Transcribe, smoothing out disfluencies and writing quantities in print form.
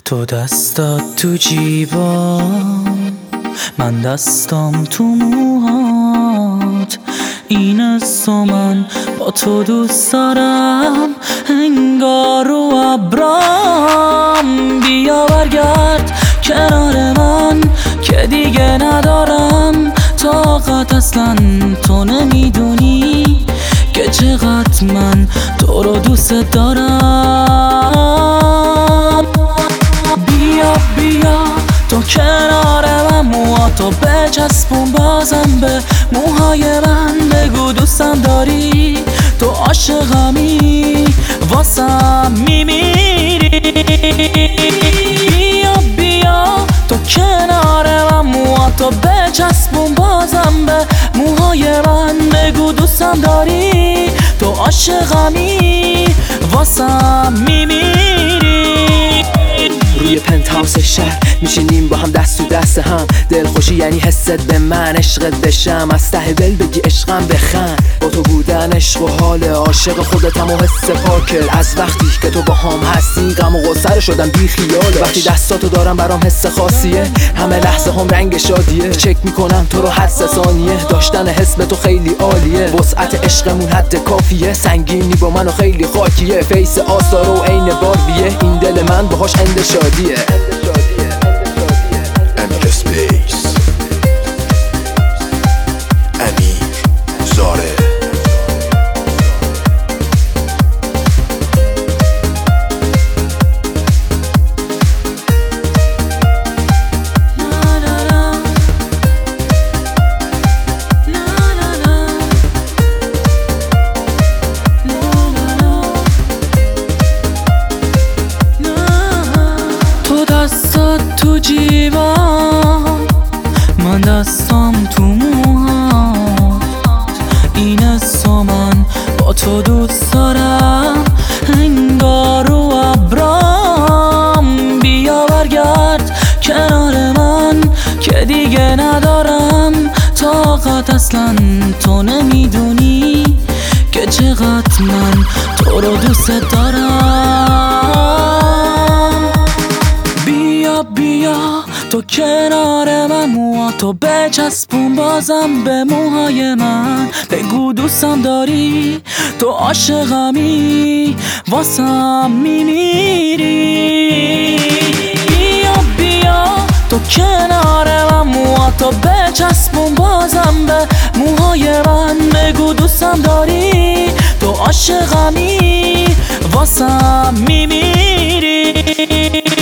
تو دستات تو جیبا، من دستم تو موهات. این است و من با تو دوست دارم، انگار رو ابرام. بیا برگرد کنار من که دیگه ندارم طاقت. اصلا تو نمیدونی که چقدر من تو رو دوست دارم. بیا تو کنار من، موهاتو بچسبون بازم به موهای من. بگو دوستم داری، تو عاشقمی، واسم میمیری. بیا تو کنار من، موهاتو بچسبون بازم به موهای من. بگو دوستم داری، تو عاشقمی، واسم میمیری. روی پنتهاوس شهر میشینیم با هم دست تو دست هم. دلخوشی یعنی حست به من، عشقت بشم از ته دل بگی عشقم بخند. با تو بودن عشق و حال عاشق خودتم و حس پاکل. از وقتی که تو با هم هستی غم و غصه شدم بی خیاله. وقتی دستاتو دارم برام حس خاصیه، همه لحظه هم رنگ شادیه. چک میکنم تو رو حد ثانیه، داشتن حس به تو خیلی عالیه. وسعت عشقمون حد کافیه، سنگینی با منو خیلی خاکیه. فیس آسارو و عین باربیه، این دل من باهاش اند شادیه. امیر سپیس، امیر زاره. تو جیبا، من دستم تو موهات. این است و من با تو دوست دارم، انگار رو ابرام. بیا برگرد کنار من که دیگه ندارم طاقت. اصلا تو نمیدونی که چقدر من تو رو دوست دارم. بیا تو کنار من، موهاتو بچسبون بازم به موهای من. بگو دوستم داری، تو عاشقمی، واسم میمیری. بیا تو کنار من، موهاتو بچسبون بازم به موهای من. بگو دوستم داری، تو عاشقمی، واسم میمیری.